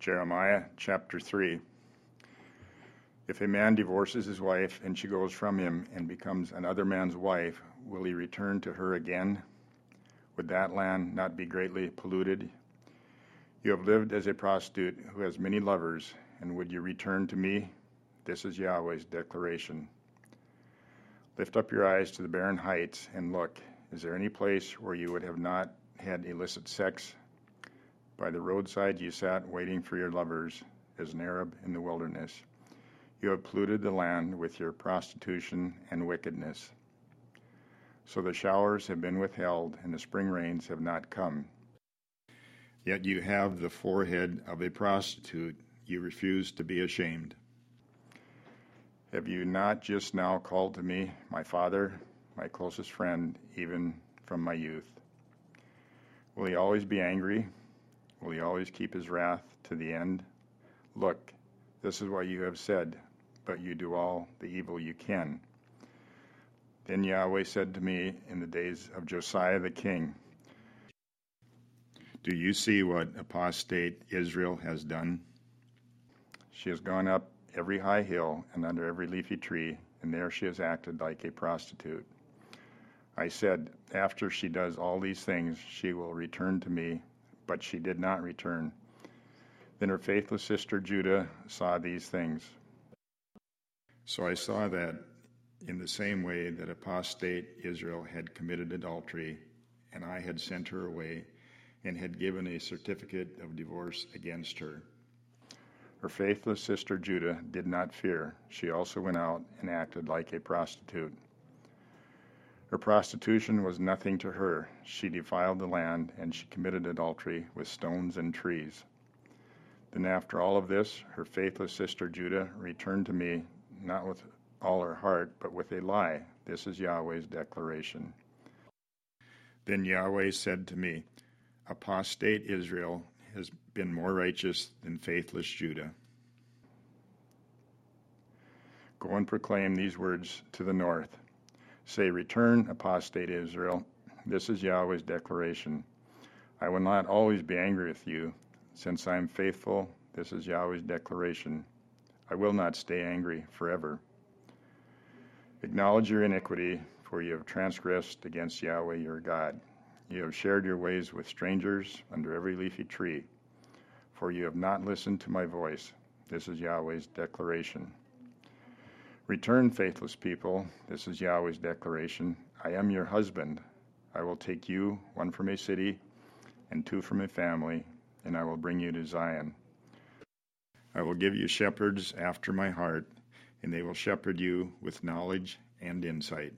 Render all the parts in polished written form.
Jeremiah chapter 3. If a man divorces his wife and she goes from him and becomes another man's wife, will he return to her again? Would that land not be greatly polluted? You have lived as a prostitute who has many lovers, and would you return to me? This is Yahweh's declaration. Lift up your eyes to the barren heights and look. Is there any place where you would have not had illicit sex? By the roadside you sat waiting for your lovers, as an Arab in the wilderness. You have polluted the land with your prostitution and wickedness. So the showers have been withheld, and the spring rains have not come. Yet you have the forehead of a prostitute. You refuse to be ashamed. Have you not just now called to me, my father, my closest friend, even from my youth? Will he always be angry? Will he always keep his wrath to the end? Look, this is what you have said, but you do all the evil you can. Then Yahweh said to me in the days of Josiah the king, do you see what apostate Israel has done? She has gone up every high hill and under every leafy tree, and there she has acted like a prostitute. I said, after she does all these things, she will return to me, but she did not return. Then her faithless sister Judah saw these things. So I saw that in the same way that apostate Israel had committed adultery, and I had sent her away and had given a certificate of divorce against her. Her faithless sister Judah did not fear. She also went out and acted like a prostitute. Her prostitution was nothing to her. She defiled the land, and she committed adultery with stones and trees. Then after all of this, her faithless sister Judah returned to me, not with all her heart, but with a lie. This is Yahweh's declaration. Then Yahweh said to me, apostate Israel has been more righteous than faithless Judah. Go and proclaim these words to the north. Say, return, apostate Israel. This is Yahweh's declaration. I will not always be angry with you. Since I am faithful, this is Yahweh's declaration. I will not stay angry forever. Acknowledge your iniquity, for you have transgressed against Yahweh your God. You have shared your ways with strangers under every leafy tree, for you have not listened to my voice. This is Yahweh's declaration. Return, faithless people. This is Yahweh's declaration. I am your husband. I will take you, one from a city and two from a family, and I will bring you to Zion. I will give you shepherds after my heart, and they will shepherd you with knowledge and insight.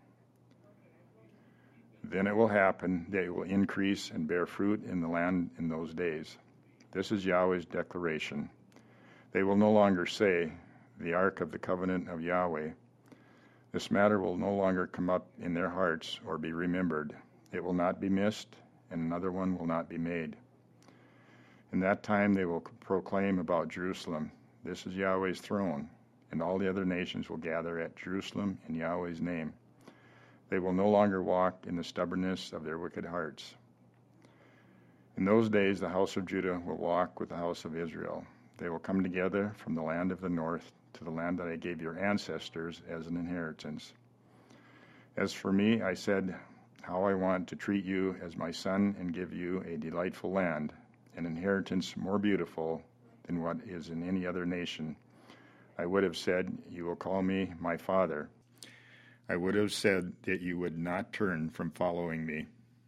Then it will happen that you will increase and bear fruit in the land in those days. This is Yahweh's declaration. They will no longer say, the ark of the covenant of Yahweh. This matter will no longer come up in their hearts or be remembered. It will not be missed, and another one will not be made. In that time they will proclaim about Jerusalem, this is Yahweh's throne, and all the other nations will gather at Jerusalem in Yahweh's name. They will no longer walk in the stubbornness of their wicked hearts. In those days the house of Judah will walk with the house of Israel. They will come together from the land of the north to the land that I gave your ancestors as an inheritance. As for me, I said how I want to treat you as my son and give you a delightful land, an inheritance more beautiful than what is in any other nation. I would have said, you will call me my father. I would have said that you would not turn from following me.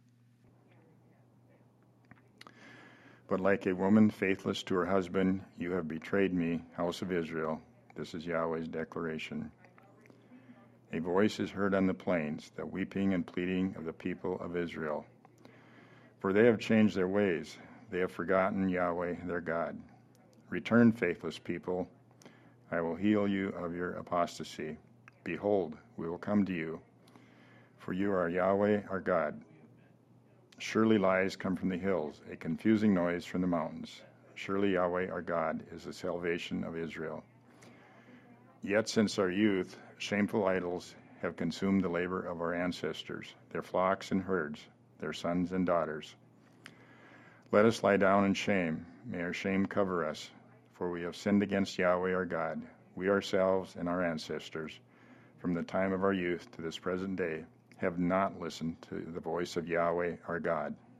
But like a woman faithless to her husband, you have betrayed me, house of Israel. This is Yahweh's declaration. A voice is heard on the plains, the weeping and pleading of the people of Israel. For they have changed their ways. They have forgotten Yahweh, their God. Return, faithless people. I will heal you of your apostasy. Behold, we will come to you. For you are Yahweh, our God. Surely lies come from the hills, a confusing noise from the mountains. Surely Yahweh, our God, is the salvation of Israel. Yet since our youth, shameful idols have consumed the labor of our ancestors, their flocks and herds, their sons and daughters. Let us lie down in shame. may our shame cover us, for we have sinned against Yahweh our God. We ourselves and our ancestors, from the time of our youth to this present day, have not listened to the voice of Yahweh our God.